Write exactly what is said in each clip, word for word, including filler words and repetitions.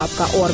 крапка орг.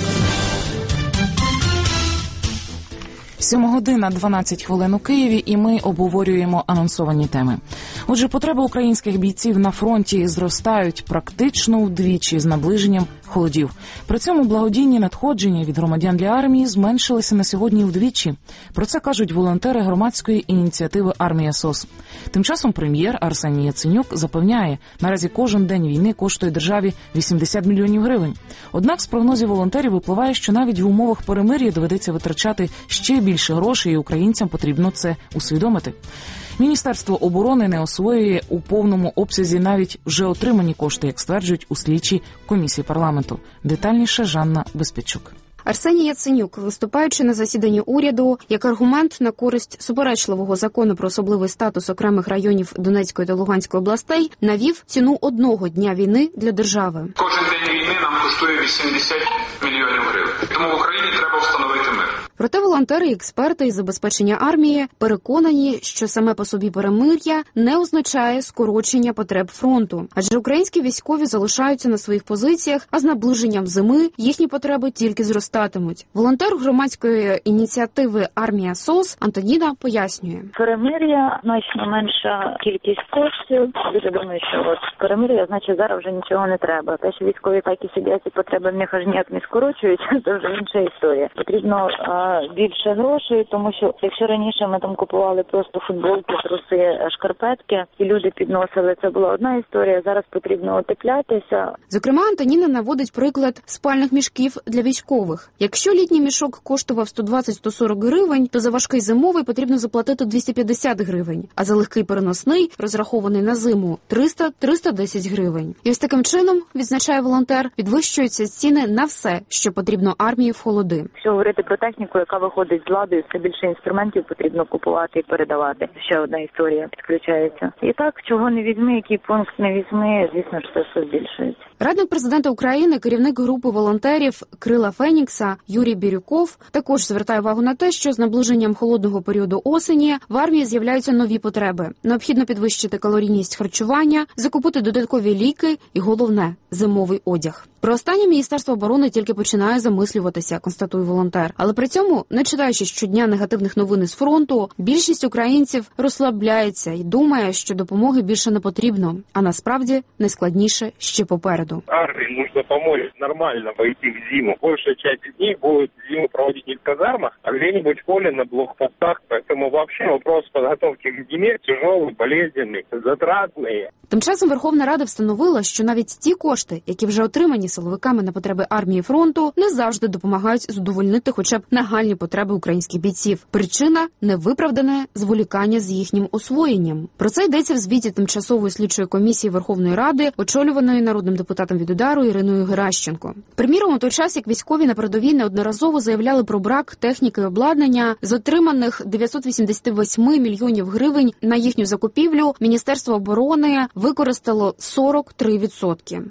Сьома година, дванадцять хвилин у Києві, і ми обговорюємо анонсовані теми. Отже, потреби українських бійців на фронті зростають практично вдвічі з наближенням холодів. При цьому благодійні надходження від громадян для армії зменшилися на сьогодні вдвічі. Про це кажуть волонтери громадської ініціативи «Армія СОС». Тим часом прем'єр Арсеній Яценюк запевняє, наразі кожен день війни коштує державі вісімдесят мільйонів гривень. Однак з прогнозів волонтерів випливає, що навіть в умовах перемир'я доведеться витрачати ще більше грошей, і українцям потрібно це усвідомити. Міністерство оборони не освоює у повному обсязі навіть вже отримані кошти, як стверджують у слідчій комісії парламенту. Детальніше Жанна Безпечук. Арсеній Яценюк, виступаючи на засіданні уряду, як аргумент на користь суперечливого закону про особливий статус окремих районів Донецької та Луганської областей, навів ціну одного дня війни для держави. Кожен день війни нам коштує вісімдесят мільйонів гривень. Тому в Україні треба встановити мир. Проте волонтери і експерти із забезпечення армії переконані, що саме по собі перемир'я не означає скорочення потреб фронту. Адже українські військові залишаються на своїх позиціях, а з наближенням зими їхні потреби тільки зростатимуть. Волонтер громадської ініціативи «Армія СОС» Антоніна пояснює. Перемир'я значно менша кількість коштів. Дуже думаю, що от перемир'я, значить, зараз вже нічого не треба. Те, що військові так і сидять, і потреби в них аж ніяк не скорочуються, це вже інша історія. Потрібно більше грошей, тому що якщо раніше ми там купували просто футболки, труси, шкарпетки, і люди підносили, це була одна історія, зараз потрібно утеплятися. Зокрема, Антоніна наводить приклад спальних мішків для військових. Якщо літній мішок коштував сто двадцять - сто сорок гривень, то за важкий зимовий потрібно заплатити двісті п'ятдесят гривень, а за легкий переносний, розрахований на зиму, триста - триста десять гривень. І ось таким чином, відзначає волонтер, підвищуються ціни на все, що потрібно армії в холоди. Якщо говорити про техніку, яка виходить з ладу, все більше інструментів потрібно купувати і передавати. Ще одна історія підключається. І так, чого не візьми, який пункт не візьми, звісно ж, це все збільшується. Радник президента України, керівник групи волонтерів «Крила Фенікса» Юрій Бірюков також звертає увагу на те, що з наближенням холодного періоду осені в армії з'являються нові потреби. Необхідно підвищити калорійність харчування, закупити додаткові ліки і, головне, зимовий одяг. Про останнє Міністерство оборони тільки починає замислюватися, констатує волонтер. Але при цьому, не читаючи щодня негативних новин із фронту, більшість українців розслабляється і думає, що допомоги більше не потрібно. А насправді найскладніше ще попереду. Армии нужно помочь нормально войти в зиму. Большая часть дней будет зиму проводить не в казармах, а где-нибудь в поле на блокпостах. Поэтому вообще вопрос подготовки к зиме тяжелый, болезненный, затратный. Тим часом Верховна Рада встановила, що навіть ті кошти, які вже отримані силовиками на потреби армії фронту, не завжди допомагають задовольнити хоча б нагальні потреби українських бійців. Причина – невиправдане зволікання з їхнім освоєнням. Про це йдеться в звіті Тимчасової слідчої комісії Верховної Ради, очолюваної народним депутатом від «Удару» Іриною Геращенко. Приміром, у той час, як військові на передовій неодноразово заявляли про брак техніки і обладнання, з отриманих дев'ятсот вісімдесят вісім мільйонів гривень на їхню закупівлю Міністерство оборони використало сорок три відсотки.